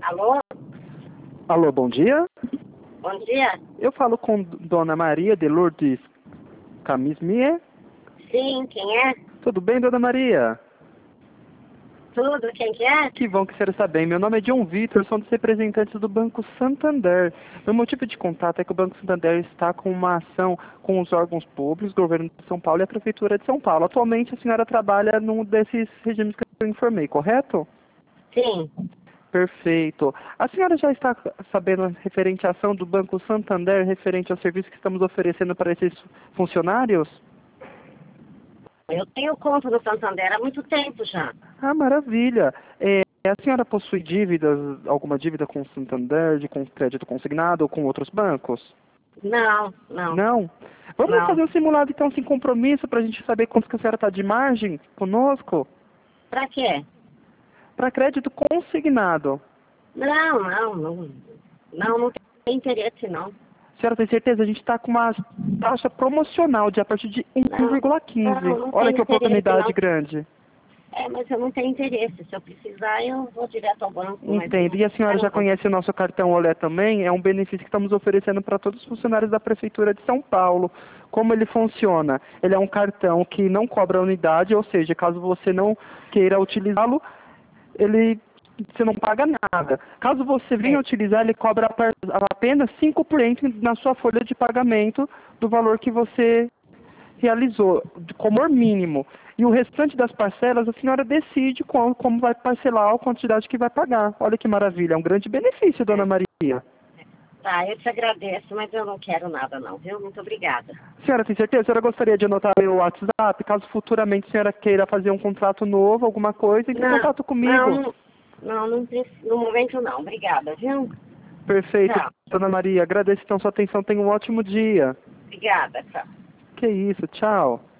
Alô? Alô, bom dia. Bom dia? Eu falo com Dona Maria de Lourdes Camismier. Sim, quem é? Tudo bem, Dona Maria? Tudo, quem que é? Que bom que a senhora está bem. Meu nome é John Vitor, sou um dos representantes do Banco Santander. Meu motivo de contato é que o Banco Santander está com uma ação com os órgãos públicos, o governo de São Paulo e a Prefeitura de São Paulo. Atualmente a senhora trabalha num desses regimes que eu informei, correto? Sim. Perfeito. A senhora já está sabendo referente à ação do Banco Santander, referente ao serviço que estamos oferecendo para esses funcionários? Eu tenho conta no Santander há muito tempo já. Ah, maravilha. A senhora possui dívidas, alguma dívida com o Santander, com crédito consignado ou com outros bancos? Não, não, Não? Vamos não. fazer um simulado então sem compromisso para a gente saber quanto que a senhora está de margem conosco? Pra quê? Para crédito consignado. Não tem interesse não. A senhora tem certeza? A gente está com uma taxa promocional de a partir de Não, 1,15. não Olha tem que interesse oportunidade não. grande. É, mas eu não tenho interesse. Se eu precisar, eu vou direto ao banco. Mas Entendo. E a senhora já conhece o nosso cartão Olé também? É um benefício que estamos oferecendo para todos os funcionários da Prefeitura de São Paulo. Como ele funciona? Ele é um cartão que não cobra unidade, ou seja, caso você não queira utilizá-lo, você não paga nada. Caso você venha utilizar, ele cobra apenas 5% na sua folha de pagamento do valor que você realizou, como mínimo. E o restante das parcelas, a senhora decide como vai parcelar a quantidade que vai pagar. Olha que maravilha, é um grande benefício, Dona Maria. Tá, eu te agradeço, mas eu não quero nada não, viu? Muito obrigada. Senhora, tem certeza? A senhora gostaria de anotar meu WhatsApp? Caso futuramente a senhora queira fazer um contrato novo, alguma coisa, entre em contato comigo. No momento não. Obrigada, viu? Perfeito, Tchau. Dona Maria. Agradeço então sua atenção. Tenha um ótimo dia. Obrigada, tchau. Que isso, tchau.